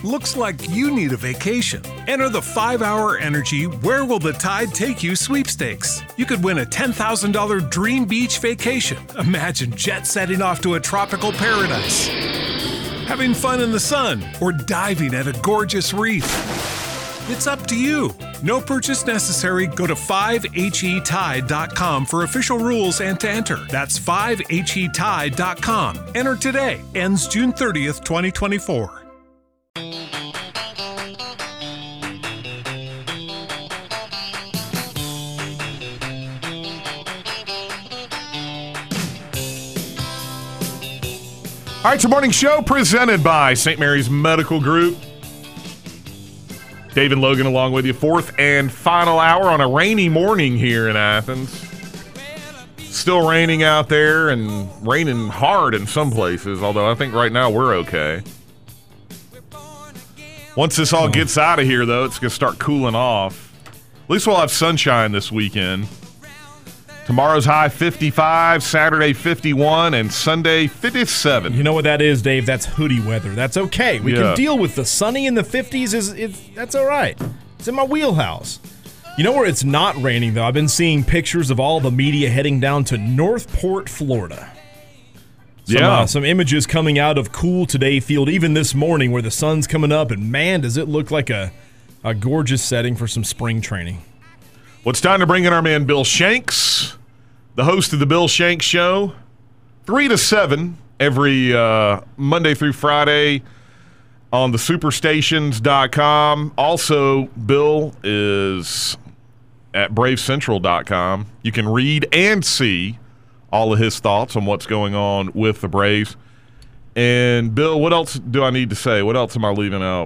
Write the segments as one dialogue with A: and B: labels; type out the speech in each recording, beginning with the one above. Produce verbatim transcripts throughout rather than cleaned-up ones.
A: Looks like you need a vacation. Enter the five hour Energy Where Will the Tide Take You sweepstakes. You could win a ten thousand dollars dream beach vacation. Imagine jet setting off to a tropical paradise, having fun in the sun, or diving at a gorgeous reef. It's up to you. No purchase necessary. Go to five H E tide dot com for official rules and to enter. That's five H E tide dot com. Enter today. Ends June thirtieth, twenty twenty-four.
B: All right, your morning show presented by Saint Mary's Medical Group. Dave and Logan along with you. Fourth and final hour on a rainy morning here in Athens. Still raining out there and raining hard in some places, although I think right now we're okay. Once this all gets out of here, though, it's going to start cooling off. At least we'll have sunshine this weekend. Tomorrow's high fifty-five, Saturday fifty-one, and Sunday fifty-seven.
C: You know what that is, Dave? That's hoodie weather. That's okay. We
B: Yeah.
C: can deal with the sunny in the fifties. Is, is That's all right. It's in my wheelhouse. You know where it's not raining, though? I've been seeing pictures of all the media heading down to Northport, Florida. Some,
B: yeah.
C: Uh, some images coming out of Cool Today Field, even this morning where the sun's coming up, and man, does it look like a, a gorgeous setting for some spring training.
B: Well, it's time to bring in our man Bill Shanks, the host of the Bill Shanks Show, three to seven every uh, Monday through Friday on the superstations dot com. Also, Bill is at brave central dot com. You can read and see all of his thoughts on what's going on with the Braves. And, Bill, what else do I need to say? What else am I leaving out?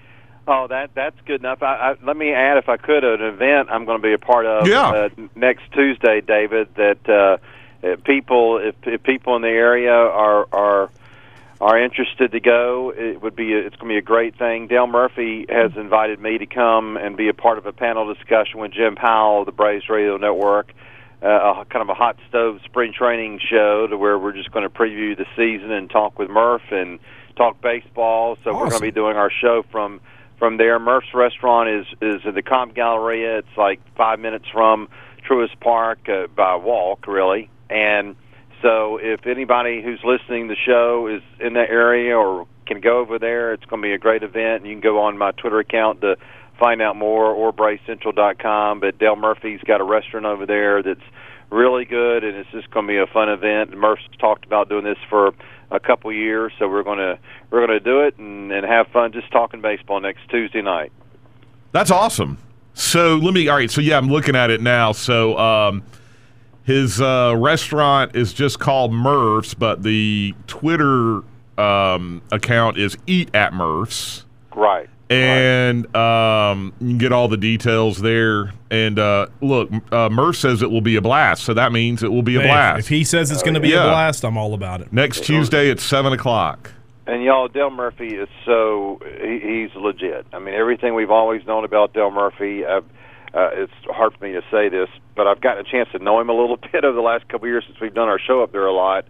D: Oh, that that's good enough. I, I, let me add, if I could, an event I'm going to be a part of
B: Yeah.
D: uh, next Tuesday, David. That uh, if people, if, if people in the area are are are interested to go, it would be a, it's going to be a great thing. Dale Murphy has invited me to come and be a part of a panel discussion with Jim Powell of the Braves Radio Network. Uh, a kind of a hot stove spring training show to where we're just going to preview the season and talk with Murph and talk baseball. So
C: Awesome.
D: we're going to be doing our show from. From there. Murph's restaurant is is in the Comp Galleria. It's like five minutes from Truist Park uh, by walk, really. And so if anybody who's listening to the show is in that area or can go over there, it's going to be a great event. And you can go on my Twitter account to find out more, or brave central dot com. But Dale Murphy's got a restaurant over there that's really good, and it's just going to be a fun event. And Murph's talked about doing this for a couple years, so we're going to we're going to do it and, and have fun just talking baseball next Tuesday night.
B: That's awesome. So let me, all right, so yeah, I'm looking at it now. So um, his uh, restaurant is just called Murph's, but the Twitter um, account is Eat at Murph's.
D: Right.
B: And um, you can get all the details there. And uh, look, uh, Murph says it will be a blast, so that means it will be a
C: Hey,
B: blast.
C: If he says it's going to be
B: Yeah.
C: a blast, I'm all about it.
B: Next Tuesday at seven o'clock.
D: And y'all, Dale Murphy is so he, he's legit. I mean, everything we've always known about Dale Murphy. I've, uh, it's hard for me to say this, but I've gotten a chance to know him a little bit over the last couple of years since we've done our show up there a lot.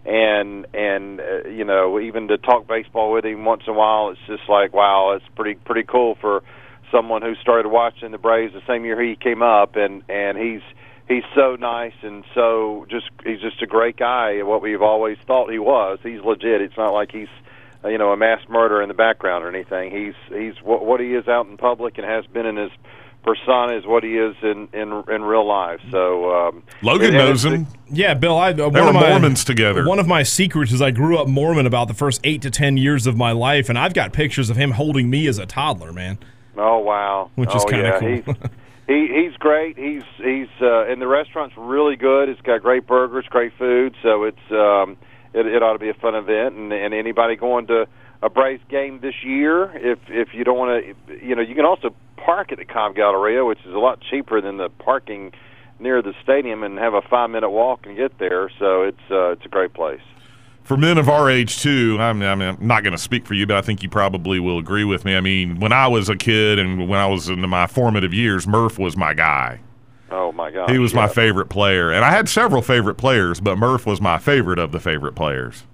D: And and uh, you know, even to talk baseball with him once in a while, it's just like, wow, it's pretty pretty cool for someone who started watching the Braves the same year he came up, and and he's he's so nice and so just he's just a great guy. What we've always thought he was. He's legit. It's not like he's uh, you know a mass murderer in the background or anything. He's he's what, what he is out in public and has been in his persona is what he is in in, in real life. So um,
B: Logan
D: and,
B: knows
D: and
B: him.
C: Yeah, Bill, I, uh,
B: They
C: one
B: were
C: of my,
B: Mormons together.
C: One of my secrets is I grew up Mormon about the first eight to ten years of my life, and I've got pictures of him holding me as a toddler, man.
D: Oh wow,
C: Which
D: oh,
C: is kinda
D: yeah.
C: cool.
D: He's, he he's great. He's he's uh, and the restaurant's really good. It's got great burgers, great food. So it's um, it, it ought to be a fun event. And, and anybody going to a Braves game this year, if if you don't want to, you know, you can also park at the Comp Galleria, which is a lot cheaper than the parking near the stadium, and have a five minute walk and get there. So it's uh, it's a great place.
B: For men of our age, too, I mean, I mean, I'm not going to speak for you, but I think you probably will agree with me. I mean, when I was a kid and when I was into my formative years, Murph was my guy.
D: Oh, my God.
B: He was
D: yeah.
B: my favorite player. And I had several favorite players, but Murph was my favorite of the favorite players.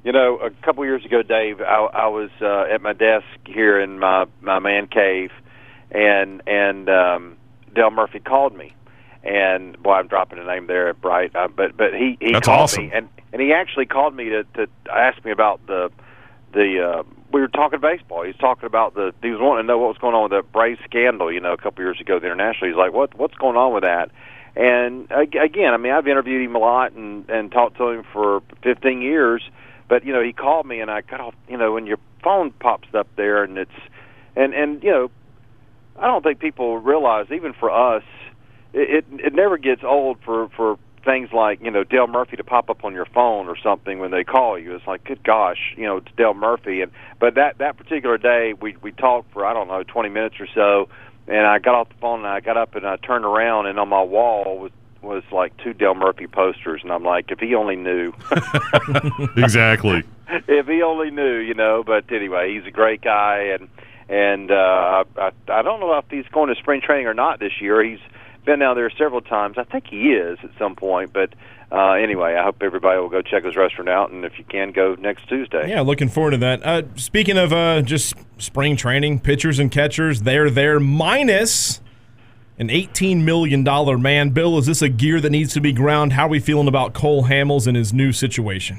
D: You know, a couple of years ago, Dave, I, I was uh, at my desk here in my, my man cave, and and um, Dale Murphy called me. And, boy, I'm dropping a name there, Bright. Uh, but but he, he
B: That's
D: called
B: awesome.
D: me, and, and he actually called me to, to ask me about the the. Uh, we were talking baseball. He was talking about the. He was wanting to know what was going on with the Braves scandal. You know, a couple years ago, the international. He's like, "What what's going on with that?" And again, I mean, I've interviewed him a lot and and talked to him for fifteen years. But you know, he called me, and I got off. You know, when your phone pops up there, and it's and and you know, I don't think people realize, even for us. It, it it never gets old for, for things like, you know, Dale Murphy to pop up on your phone or something when they call you. It's like, good gosh, you know, it's Dale Murphy. And but that, that particular day, we we talked for, I don't know, twenty minutes or so, and I got off the phone, and I got up, and I turned around, and on my wall was, was like two Dale Murphy posters. And I'm like, if he only knew.
B: Exactly.
D: If he only knew, you know. But anyway, he's a great guy, and, and uh, I, I don't know if he's going to spring training or not this year. He's been down there several times. I think he is at some point, but uh, anyway, I hope everybody will go check his restaurant out, and if you can, go next Tuesday.
C: Yeah, looking forward to that. Uh, speaking of uh, just spring training, pitchers and catchers, they're there minus an eighteen million dollars man. Bill, is this a gear that needs to be ground? How are we feeling about Cole Hamels and his new situation?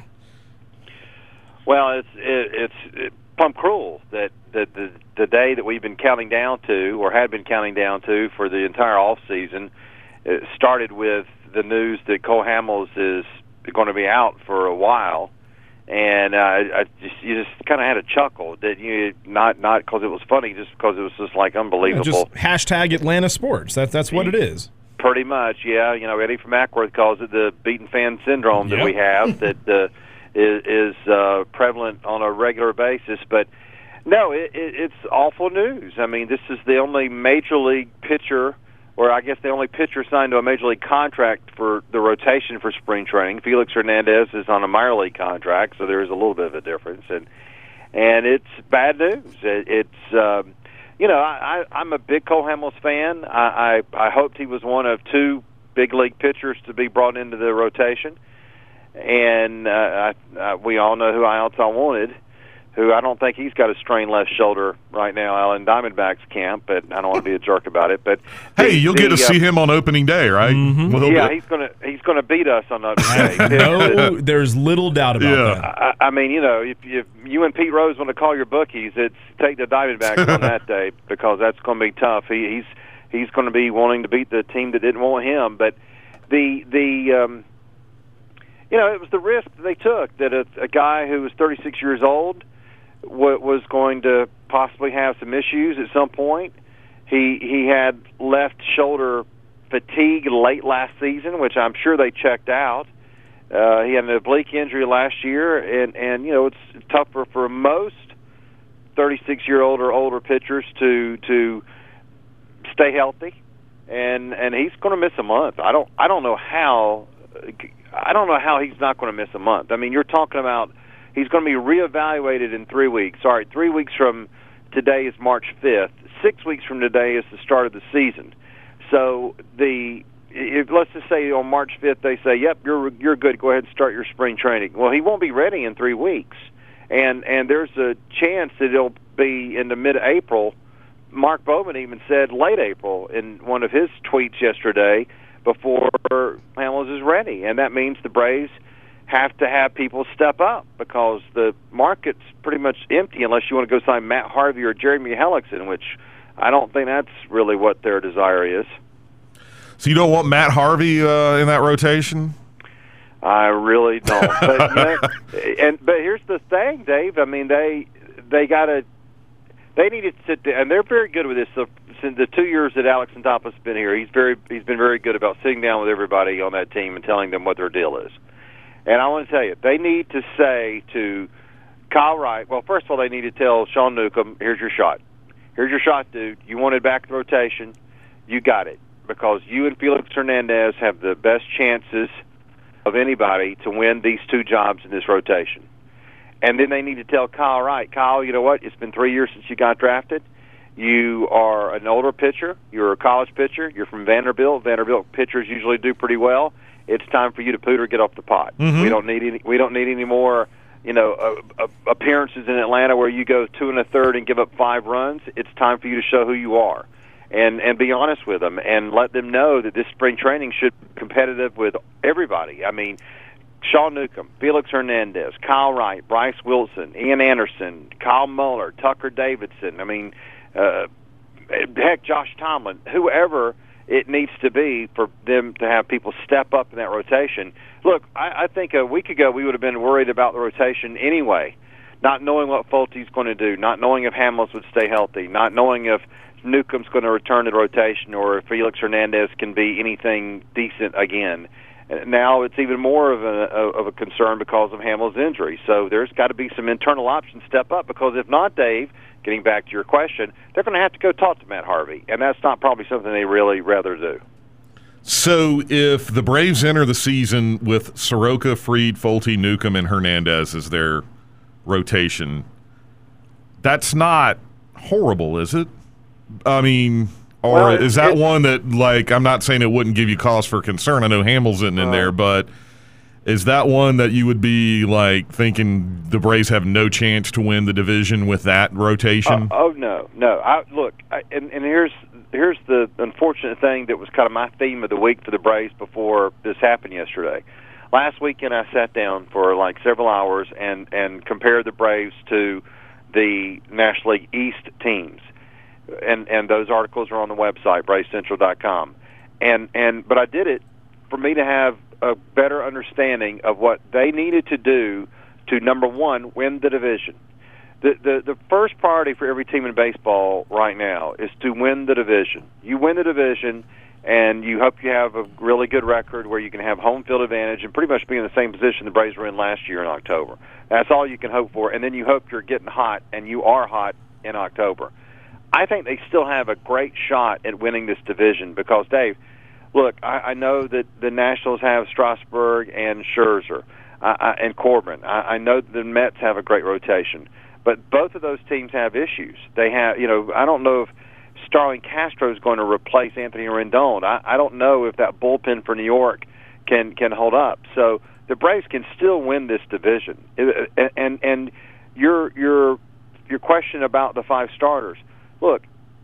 D: Well, it's it, it's it, pump cruel that, that the the day that we've been counting down to, or had been counting down to for the entire off season, it started with the news that Cole Hamels is going to be out for a while, and uh, I just you just kind of had a chuckle that you not not because it was funny, just because it was just like unbelievable.
C: Yeah, just hashtag Atlanta Sports. That's that's what it is.
D: Pretty much, yeah. You know, Eddie from Ackworth calls it the beaten fan syndrome that
C: yep.
D: we have that uh, is, is uh, prevalent on a regular basis, but. No, it, it, it's awful news. I mean, this is the only major league pitcher, or I guess the only pitcher signed to a major league contract for the rotation for spring training. Felix Hernandez is on a minor league contract, so there is a little bit of a difference, and and it's bad news. It, it's um, you know, I, I, I'm a big Cole Hamels fan. I, I I hoped he was one of two big league pitchers to be brought into the rotation, and uh, I, I, we all know who I also wanted. Who I don't think he's got a strained left shoulder right now out in Diamondbacks camp, but I don't want to be a jerk about it. But
B: hey,
D: the,
B: you'll
D: the,
B: get to
D: uh,
B: see him on opening day, right?
C: Mm-hmm.
B: Well,
D: yeah,
B: be-
D: he's gonna he's gonna beat us on opening day.
C: No, there's little doubt about
B: Yeah.
C: that.
D: I, I mean, you know, if, if you and Pete Rose want to call your bookies, it's take the Diamondbacks on that day because that's going to be tough. He, he's he's going to be wanting to beat the team that didn't want him. But the the um, you know, it was the risk that they took that a, a guy who was thirty-six years old was going to possibly have some issues at some point. He he had left shoulder fatigue late last season, which I'm sure they checked out. Uh, he had an oblique injury last year, and, and you know it's tougher for most thirty-six-year-old or older pitchers to to stay healthy, and and he's going to miss a month. I don't I don't know how I don't know how he's not going to miss a month. I mean, you're talking about. He's going to be reevaluated in three weeks. Sorry, three weeks from today is March fifth. Six weeks from today is the start of the season. So the if, let's just say on March fifth they say, "Yep, you're you're good. Go ahead and start your spring training." Well, he won't be ready in three weeks, and and there's a chance that it'll be in the mid-April. Mark Bowman even said late April in one of his tweets yesterday before Hamels is ready, and that means the Braves have to have people step up because the market's pretty much empty unless you want to go sign Matt Harvey or Jeremy Hellickson, which I don't think that's really what their desire is.
B: So you don't want Matt Harvey uh, in that rotation?
D: I really don't. But, you know, and but here's the thing, Dave. I mean, they they got to they need to sit down, and they're very good with this. So, since the two years that Alex Anthopoulos has been here, he's very he's been very good about sitting down with everybody on that team and telling them what their deal is. And I want to tell you, they need to say to Kyle Wright, well, first of all, they need to tell Sean Newcomb, here's your shot. Here's your shot, dude. You wanted back in the rotation. You got it. Because you and Felix Hernandez have the best chances of anybody to win these two jobs in this rotation. And then they need to tell Kyle Wright, Kyle, you know what? It's been three years since you got drafted. You are an older pitcher. You're a college pitcher. You're from Vanderbilt. Vanderbilt pitchers usually do pretty well. It's time for you to pooter, get off the pot.
B: Mm-hmm.
D: We don't need any. We don't need any more you know, uh, uh, appearances in Atlanta where you go two and a third and give up five runs, it's time for you to show who you are. And and be honest with them and let them know that this spring training should be competitive with everybody. I mean, Sean Newcomb, Felix Hernandez, Kyle Wright, Bryce Wilson, Ian Anderson, Kyle Muller, Tucker Davidson. I mean, uh, heck, Josh Tomlin, whoever it needs to be for them to have people step up in that rotation. Look, I, I think a week ago we would have been worried about the rotation anyway, not knowing what Fulte's going to do, not knowing if Hamels would stay healthy, not knowing if Newcomb's going to return to the rotation or if Felix Hernandez can be anything decent again. Now it's even more of a, of a concern because of Hamels' injury. So there's got to be some internal options step up, because if not, Dave, getting back to your question, they're going to have to go talk to Matt Harvey, and that's not probably something they really rather do.
B: So if the Braves enter the season with Soroka, Fried, Fulte, Newcomb, and Hernandez as their rotation, that's not horrible, is it? I mean, or
D: well,
B: is that
D: it,
B: one that, like, I'm not saying it wouldn't give you cause for concern. I know Hamels isn't in uh, there, but is that one that you would be, like, thinking the Braves have no chance to win the division with that rotation?
D: Uh, oh, no, no. I, look, I, and, and here's here's the unfortunate thing that was kind of my theme of the week for the Braves before this happened yesterday. Last weekend I sat down for, like, several hours and, and compared the Braves to the National League East teams. And and those articles are on the website, Braves Central dot com. And and but I did it for me to have a better understanding of what they needed to do to, number one, win the division. The the the first priority for every team in baseball right now is to win the division. You win the division, and you hope you have a really good record where you can have home field advantage and pretty much be in the same position the Braves were in last year in October. That's all you can hope for. And then you hope you're getting hot, and you are hot in October. I think they still have a great shot at winning this division because, Dave, look, I, I know that the Nationals have Strasburg and Scherzer uh, uh, and Corbin. I, I know the Mets have a great rotation, but both of those teams have issues. They have, you know, I don't know if Starling Castro is going to replace Anthony Rendon. I, I don't know if that bullpen for New York can can hold up. So the Braves can still win this division. And and, and your your your question about the five starters. Look,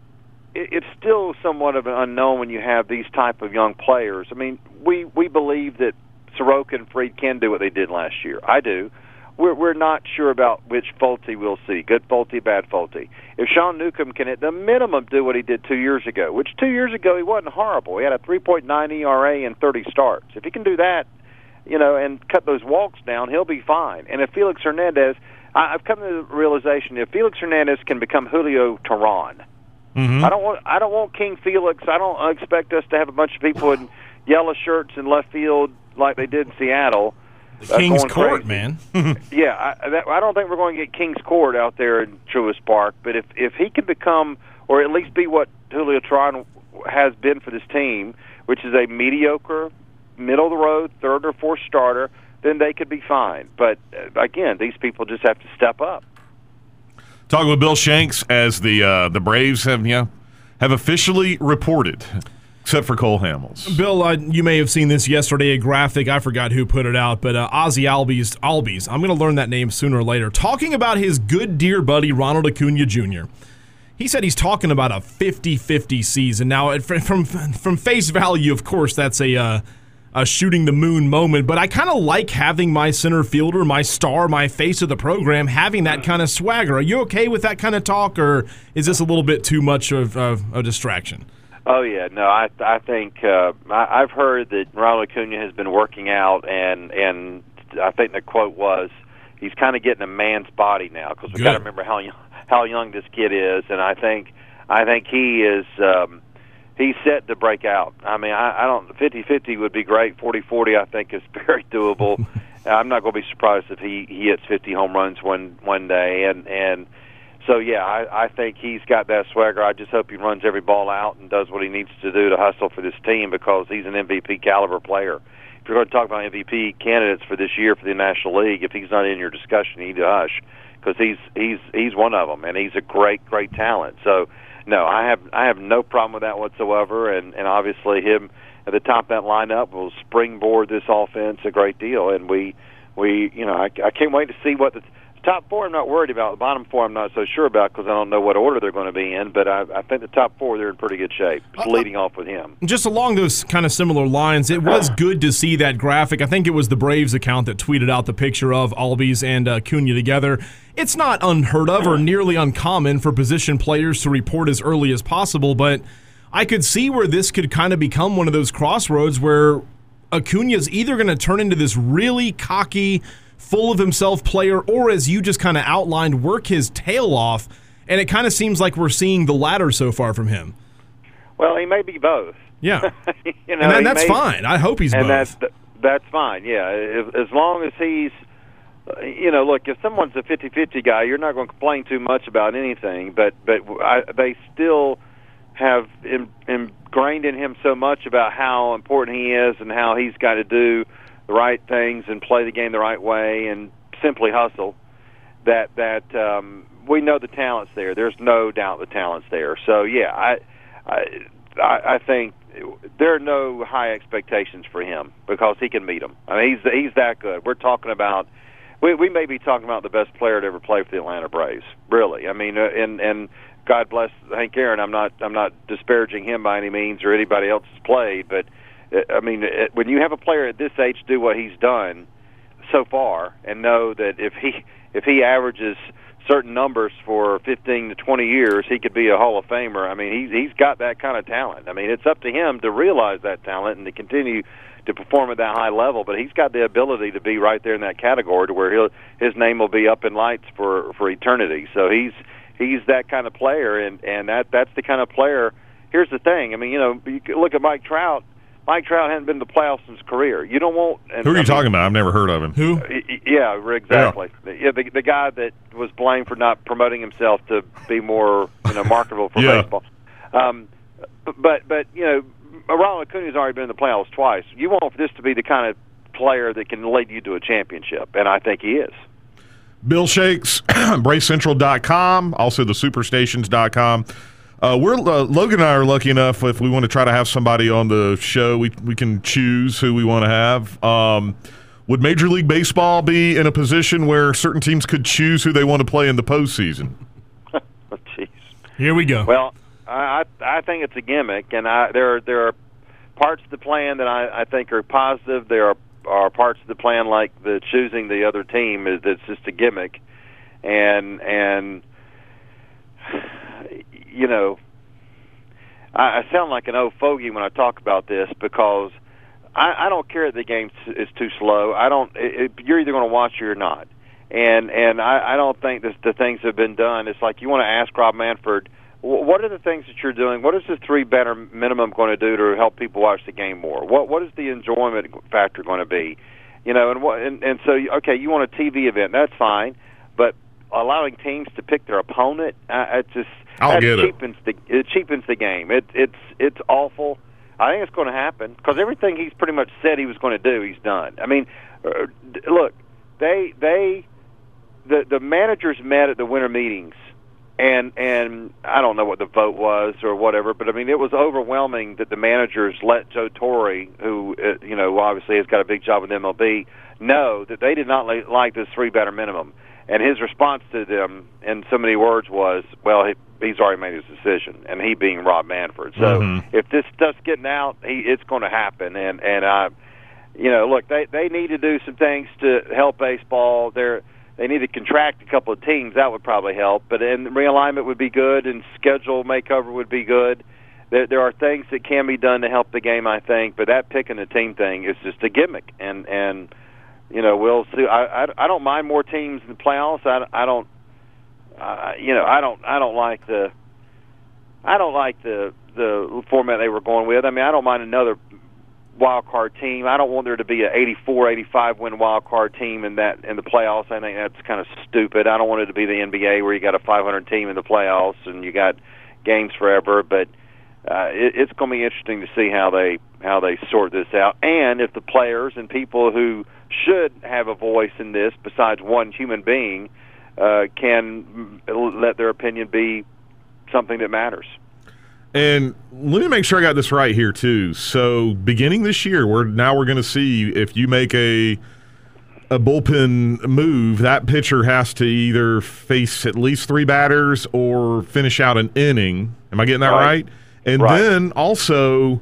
D: it's still somewhat of an unknown when you have these type of young players. I mean, we, we believe that Soroka and Fried can do what they did last year. I do. We're we're not sure about which Fulte we'll see, good Fulte, bad Fulte. If Sean Newcomb can at the minimum do what he did two years ago, which two years ago he wasn't horrible. He had a three point nine E R A and thirty starts. If he can do that, you know, and cut those walks down, he'll be fine. And if Felix Hernandez, I've come to the realization if Felix Hernandez can become Julio Teheran, mm-hmm. I don't want I don't want King Felix. I don't expect us to have a bunch of people in yellow shirts in left field like they did in Seattle.
C: The King's Court, man.
D: yeah, I, that, I don't think we're going to get King's Court out there in Truist Park. But if if he can become, or at least be what Julio Teheran has been for this team, which is a mediocre, middle of the road, third or fourth starter, then they could be fine. But, uh, again, these people just have to step up.
B: Talking with Bill Shanks as the uh, the Braves have, you know, have officially reported, except for Cole Hamels.
C: Bill, uh, you may have seen this yesterday, a graphic. I forgot who put it out, but uh, Ozzie Albies, Albies, I'm going to learn that name sooner or later, talking about his good dear buddy Ronald Acuna Junior He said he's talking about a fifty-fifty season. Now, from from face value, of course, that's a uh, a shooting the moon moment, but I kind of like having my center fielder, my star, my face of the program, having that kind of swagger. Are you okay with that kind of talk, or is this a little bit too much of, of a distraction?
D: Oh, yeah. No, I I think uh, I, I've heard that Ronald Acuna has been working out, and, and I think the quote was he's kind of getting a man's body now, because we've got to remember how young, how young this kid is, and I think I think he is um, – he's set to break out. I mean, I, I don't. fifty-fifty would be great. forty-forty, I think, is very doable. I'm not going to be surprised if he, he hits fifty home runs one one day. And and so yeah, I, I think he's got that swagger. I just hope he runs every ball out and does what he needs to do to hustle for this team, because he's an M V P caliber player. If you're going to talk about M V P candidates for this year for the National League, if he's not in your discussion, you need to hush, because he's he's he's one of them, and he's a great great talent. So. No, I have I have no problem with that whatsoever, and, and obviously him at the top of that lineup will springboard this offense a great deal, and we we, you know, I, I can't wait to see what the top four I'm not worried about. The bottom four I'm not so sure about because I don't know what order they're going to be in. But I, I think the top four, they're in pretty good shape, just leading off with him.
C: Just along those kind of similar lines, it was good to see that graphic. I think it was the Braves account that tweeted out the picture of Albies and uh, Cunha together. It's not unheard of or nearly uncommon for position players to report as early as possible, but I could see where this could kind of become one of those crossroads where Acuna's either going to turn into this really cocky, full of himself player, or as you just kind of outlined, work his tail off, and it kind of seems like we're seeing the latter so far from him.
D: Well, he may be both.
C: Yeah,
D: you know,
C: and that, that's
D: may,
C: fine. I hope he's
D: and
C: both.
D: that's that's fine. Yeah, if, as long as he's, you know, look, if someone's a fifty-fifty guy, you're not going to complain too much about anything. But but I, they still have in, ingrained in him so much about how important he is and how he's got to do the right things and play the game the right way and simply hustle, that that um, we know the talent's there. There's no doubt the talent's there. So, yeah, I, I I think there are no high expectations for him because he can meet them. I mean, he's he's that good. We're talking about we we may be talking about the best player to ever play for the Atlanta Braves. Really, I mean, uh, and and God bless Hank Aaron. I'm not I'm not disparaging him by any means or anybody else who's played, but I mean, it, when you have a player at this age do what he's done so far, and know that if he if he averages certain numbers for fifteen to twenty years, he could be a Hall of Famer. I mean, he's he's got that kind of talent. I mean, it's up to him to realize that talent and to continue to perform at that high level. But he's got the ability to be right there in that category to where he'll his name will be up in lights for for eternity. So he's he's that kind of player, and and that that's the kind of player. Here's the thing. I mean, you know, you look at Mike Trout. Mike Trout hadn't been to the playoffs in his career. You don't want. And,
B: Who are you
D: I mean,
B: talking about? I've never heard of him.
C: Who?
D: Yeah, exactly. Yeah, yeah the, the guy that was blamed for not promoting himself to be more, you know, marketable for
B: yeah.
D: baseball. Um, but but you know, Ronald Acuna's already been in the playoffs twice. You want this to be the kind of player that can lead you to a championship, and I think he is.
B: Bill Shanks, Braves Central dot com, also the Superstations dot com. Uh, we're uh, Logan and I are lucky enough if we want to try to have somebody on the show, we we can choose who we want to have. Um, would Major League Baseball be in a position where certain teams could choose who they want to play in the postseason?
D: Oh, jeez.
C: Here we go.
D: Well, I I think it's a gimmick, and I, there are there are parts of the plan that I, I think are positive. There are are parts of the plan like the choosing the other team is that's just a gimmick, and and. You know, I, I sound like an old fogey when I talk about this because I, I don't care if the game is too slow. I don't. It, it, you're either going to watch it or not, and and I, I don't think this, the things have been done. It's like you want to ask Rob Manfred, what are the things that you're doing? What is the three better minimum going to do to help people watch the game more? What what is the enjoyment factor going to be? You know, and what and, and so okay, you want a T V event, that's fine, but allowing teams to pick their opponent, uh, it just
B: I'll
D: that
B: get it.
D: cheapens the it cheapens the game. It it's it's awful. I think it's going to happen because everything he's pretty much said he was going to do, he's done. I mean, uh, look, they they the the managers met at the winter meetings, and and I don't know what the vote was or whatever, but I mean it was overwhelming that the managers let Joe Torre, who uh, you know obviously has got a big job with M L B, know that they did not li- like this three batter minimum. And his response to them in so many words was, well, he, he's already made his decision, and he being Rob Manfred. So
B: mm-hmm.
D: if this stuff's getting out, he, it's going to happen. And, and I, you know, look, they, they need to do some things to help baseball. They're, they need to contract a couple of teams. That would probably help. But and realignment would be good, and schedule makeover would be good. There, there are things that can be done to help the game, I think. But that picking the team thing is just a gimmick. And, and you know, we'll see. I, I, I don't mind more teams in the playoffs. I, I don't, uh, you know, I don't, I don't like the, I don't like the the format they were going with. I mean, I don't mind another wild card team. I don't want there to be an eighty-four, eighty-five win wild card team in that in the playoffs. I think that's kind of stupid. I don't want it to be the N B A where you got a five hundred team in the playoffs and you got games forever. But uh, it, it's going to be interesting to see how they how they sort this out, and if the players and people who should have a voice in this, besides one human being, uh, can let their opinion be something that matters.
B: And let me make sure I got this right here too. So, beginning this year, we're now we're going to see if you make a a bullpen move, that pitcher has to either face at least three batters or finish out an inning. Am I getting that right?
D: Right.
B: And
D: Right.
B: then also,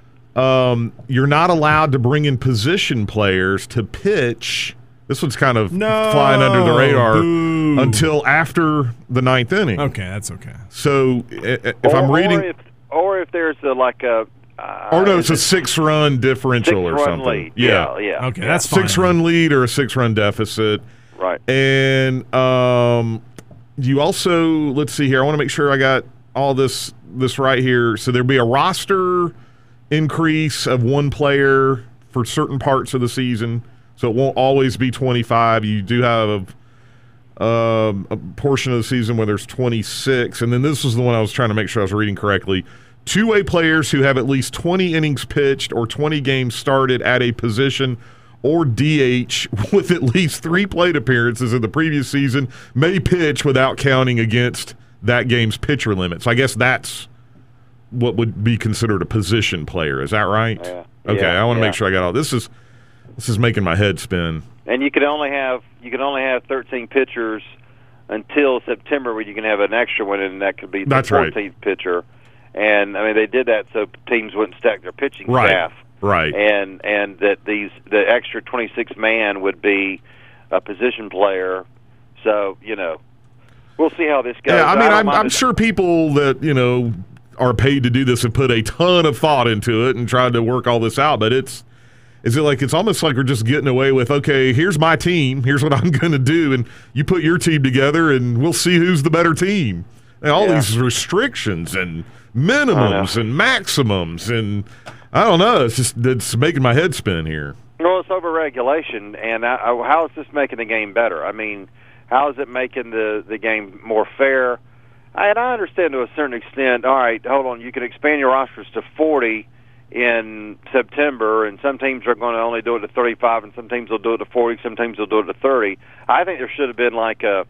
B: um, you're not allowed to bring in position players to pitch. This one's kind of
C: No,
B: flying under the radar
C: boo.
B: until after the ninth inning.
C: Okay, that's okay.
B: So i- i- if
D: or,
B: I'm reading,
D: or if, or if there's a, like a uh,
B: or no, it's a
D: is it
B: six-run differential or
D: six-run
B: something.
D: lead.
B: Yeah,
D: yeah, yeah.
C: Okay,
D: yeah.
C: that's fine.
B: six-run lead or a six-run deficit.
D: right.
B: And um, you also, let's see here. I want to make sure I got all this this right here. So there'll be a roster increase of one player for certain parts of the season. So it won't always be twenty-five. You do have a, um, a portion of the season where there's twenty-six. And then this was the one I was trying to make sure I was reading correctly. Two-way players who have at least twenty innings pitched or twenty games started at a position or D H with at least three plate appearances in the previous season may pitch without counting against that game's pitcher limit. So I guess that's what would be considered a position player. Is that right?
D: Yeah.
B: Okay,
D: Yeah,
B: I want to
D: yeah.
B: make sure I got all this. Is this is making my head spin.
D: And you can only have you can only have thirteen pitchers until September, where you can have an extra one, and that could be the
B: That's right.
D: fourteenth pitcher. And I mean, they did that so teams wouldn't stack their pitching
B: Right.
D: staff.
B: Right.
D: and and that these the extra twenty-six man would be a position player. So you know, we'll see how this goes.
B: Yeah, I mean,
D: don't
B: I'm,
D: mind
B: I'm
D: it.
B: sure people that, you know, are paid to do this have put a ton of thought into it and tried to work all this out, but it's, is it like, it's almost like we're just getting away with, okay, here's my team, here's what I'm going to do, and you put your team together and we'll see who's the better team. And all
D: Yeah.
B: these restrictions and minimums and maximums, and I don't know, it's just, it's making my head spin here.
D: Well, it's overregulation, and I, I, how is this making the game better? I mean, how is it making the, the game more fair? I, and I understand to a certain extent, all right, hold on, you can expand your rosters to forty in September, and some teams are going to only do it to thirty-five, and some teams will do it to forty, some teams will do it to thirty. I think there should have been like a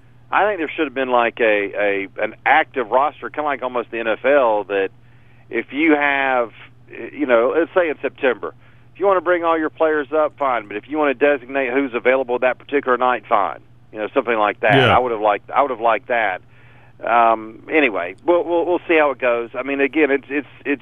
D: I think there should have been like a, a an active roster, kind of like almost the N F L, that if you have, you know, let's say in September, if you want to bring all your players up, fine. But if you want to designate who's available that particular night, fine. You know, something like that.
B: Yeah.
D: I would have liked. I would have liked that. Um, anyway, we'll, we'll we'll see how it goes. I mean, again, it's it's it's.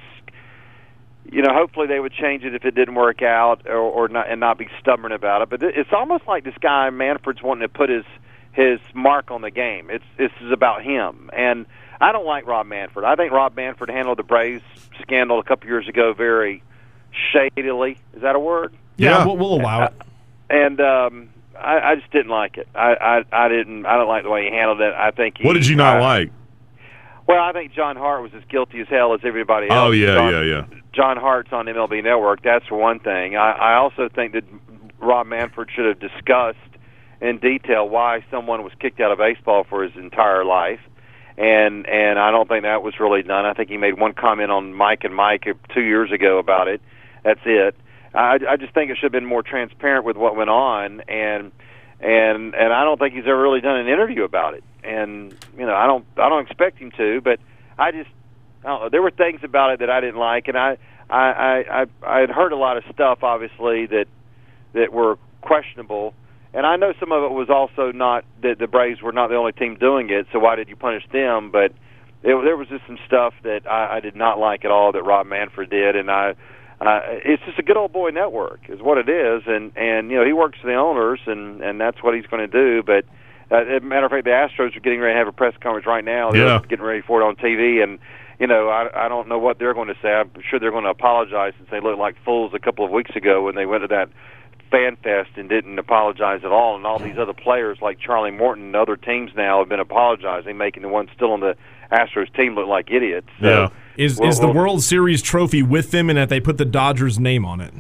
D: You know, hopefully they would change it if it didn't work out, or, or not, and not be stubborn about it. But it's almost like this guy Manfred's wanting to put his his mark on the game. It's this is about him, and I don't like Rob Manfred. I think Rob Manfred handled the Braves scandal a couple years ago very shadily. Is that a word?
C: Yeah,
B: Yeah.
C: We'll, we'll allow it.
D: And um, I, I just didn't like it. I, I I didn't. I don't like the way he handled it. I think. He,
B: What did you not
D: I-
B: like?
D: Well, I think John Hart was as guilty as hell as everybody else.
B: Oh, yeah,
D: John,
B: yeah, yeah.
D: John Hart's on M L B Network. That's for one thing. I, I also think that Rob Manfred should have discussed in detail why someone was kicked out of baseball for his entire life, and and I don't think that was really done. I think he made one comment on Mike and Mike two years ago about it. That's it. I, I just think it should have been more transparent with what went on, and and and I don't think he's ever really done an interview about it. And you know, I don't I don't expect him to, but I just I don't know. There were things about it that I didn't like, and I I I I, I had heard a lot of stuff, obviously, that that were questionable. And I know some of it was also not that the Braves were not the only team doing it, so why did you punish them? But it, there was just some stuff that I, I did not like at all that Rob Manfred did, and I, uh, it's just a good old boy network is what it is, and and you know he works for the owners, and and that's what he's going to do. But uh, as a matter of fact, the Astros are getting ready to have a press conference right now. They're
B: Yeah.
D: getting ready for it on T V, and you know I I don't know what they're going to say. I'm sure they're going to apologize since they looked like fools a couple of weeks ago when they went to that Fan Fest and didn't apologize at all, and all these other players like Charlie Morton and other teams now have been apologizing, making the ones still on the Astros team look like idiots. So,
B: Yeah.
C: Is
D: well,
C: is the
D: well-
C: World Series trophy with them, and that they put the Dodgers' name on it?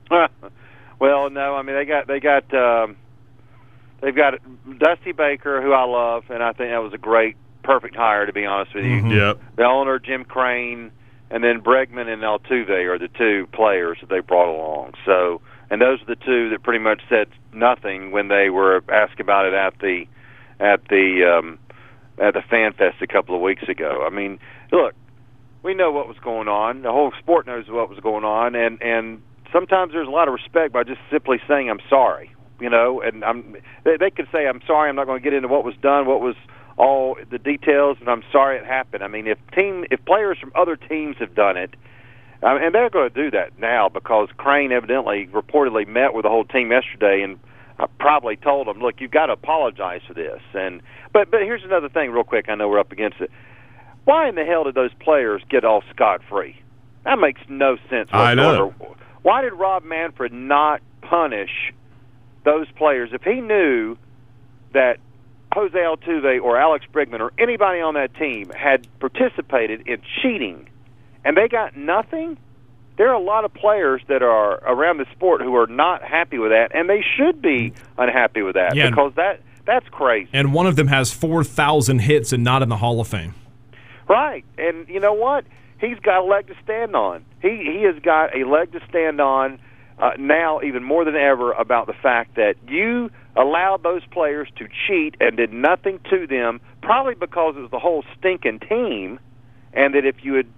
D: well, no, I mean they got they got um, they've got Dusty Baker, who I love, and I think that was a great, perfect hire, to be honest with you.
C: Mhm.
B: Yep.
D: The owner, Jim Crane, and then Bregman and Altuve are the two players that they brought along. So, and those are the two that pretty much said nothing when they were asked about it at the at the um, at the Fan Fest a couple of weeks ago. I mean, look, we know what was going on. The whole sport knows what was going on, and and sometimes there's a lot of respect by just simply saying I'm sorry. you know, and I'm they, they could say, I'm sorry, I'm not going to get into what was done, what was all the details, and I'm sorry it happened. I mean, if team, if players from other teams have done it, uh, and they're going to do that now because Crane evidently reportedly met with the whole team yesterday and uh, probably told them, look, you've got to apologize for this. And but but here's another thing real quick. I know we're up against it. Why in the hell did those players get off scot-free? That makes no sense whatsoever.
B: I know.
D: Why did Rob Manfred not punish those players if he knew that Jose Altuve or Alex Bregman or anybody on that team had participated in cheating and they got nothing? There are a lot of players that are around the sport who are not happy with that, and they should be unhappy with that
C: yeah,
D: because that that's crazy.
C: And one of them has four thousand hits and not in the Hall of Fame.
D: Right, and you know what? He's got a leg to stand on. He he has got a leg to stand on uh, now even more than ever about the fact that you allowed those players to cheat and did nothing to them, probably because it was the whole stinking team, and that if you had,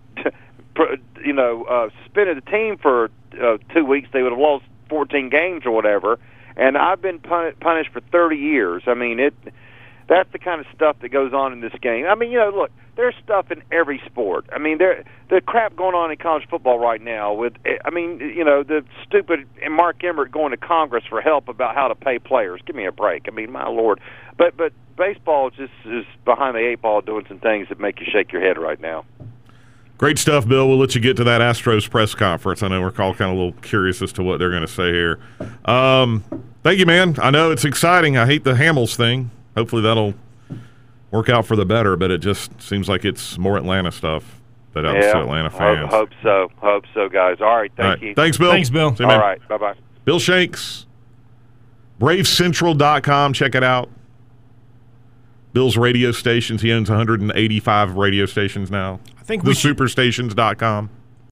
D: you know, uh, suspended the team for uh, two weeks, they would have lost fourteen games or whatever. And I've been pun- punished for thirty years. I mean, it. That's the kind of stuff that goes on in this game. I mean, you know, look, there's stuff in every sport. I mean, there the crap going on in college football right now with, I mean, you know, the stupid Mark Emmert going to Congress for help about how to pay players. Give me a break. I mean, my Lord. But but baseball just is behind the eight ball doing some things that make you shake your head right now.
B: Great stuff, Bill. We'll let you get to that Astros press conference. I know we're all kind of a little curious as to what they're going to say here. Um, thank you, man. I know it's exciting. I hate the Hamels thing. Hopefully that'll work out for the better, but it just seems like it's more Atlanta stuff that helps
D: yeah,
B: Atlanta fans.
D: Hope so. Hope so, guys. All right, thank
B: All right.
D: you.
B: Thanks, Bill.
C: Thanks, Bill.
B: See you,
D: All
B: man.
D: right, bye-bye.
B: Bill Shanks, brave central dot com. Check it out. Bill's radio stations. He owns one hundred eighty-five radio stations now.
C: I think we
B: the
C: should,
B: superstations dot com.